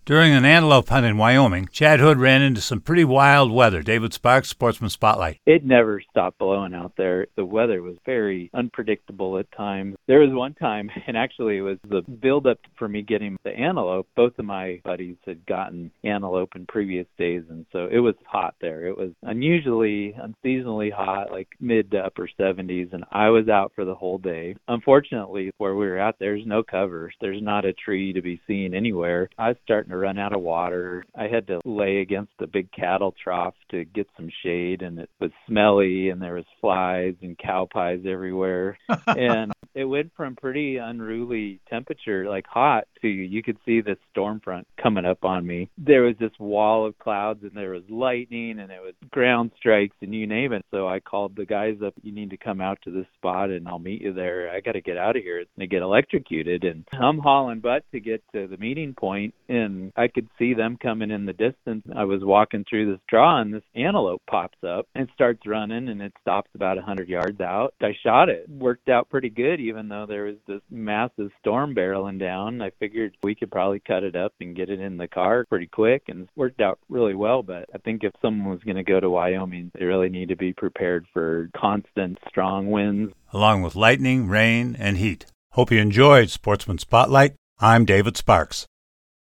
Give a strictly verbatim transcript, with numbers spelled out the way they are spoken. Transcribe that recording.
During an antelope hunt in Wyoming, Chad Hood ran into some pretty wild weather. David Sparks, Sportsman Spotlight. It never stopped blowing out there. The weather was very unpredictable at times. There was one time, and actually it was the build-up for me getting the antelope. Both of my buddies had gotten antelope in previous days, and so it was hot there. It was unusually, unseasonally hot, like mid to upper seventies, and I was out for the whole day. Unfortunately, where we were out, there's no cover. There's not a tree to be seen anywhere. I was starting to run out of water. I had to lay against a big cattle trough to get some shade, and it was smelly, and there was flies and cow pies everywhere. And it went from pretty unruly temperature, like hot, to you could see the storm front coming up on me. There was this wall of clouds, and there was lightning, and it was ground strikes, and you name it. So I called the guys up, you need to come out to this spot, and I'll meet you there. I got to get out of here. It's going to get electrocuted. And I'm hauling butt to get to the meeting point, and I could see them coming in the distance. I was walking through this draw, and this antelope pops up and starts running, and it stops about one hundred yards out. I shot it. Worked out pretty good, even though there was this massive storm barreling down. I figured we could probably cut it up and get it in the car pretty quick, and it worked out really well. But I think if someone was going to go to Wyoming, they really need to be prepared for constant, strong winds, along with lightning, rain, and heat. Hope you enjoyed Sportsman Spotlight. I'm David Sparks.